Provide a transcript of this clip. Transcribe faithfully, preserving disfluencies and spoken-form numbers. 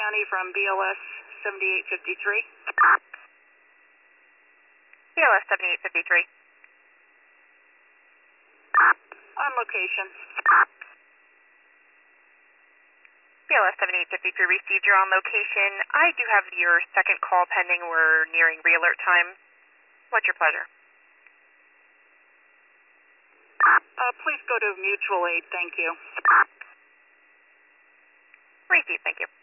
County from B L S seventy-eight fifty-three. B L S seventy-eight fifty-three. On location. B L S seventy-eight fifty-three received. You're on location. I do have your second call pending. We're nearing re-alert time. What's your pleasure? Uh, please go to mutual aid. Thank you. Received. Thank you.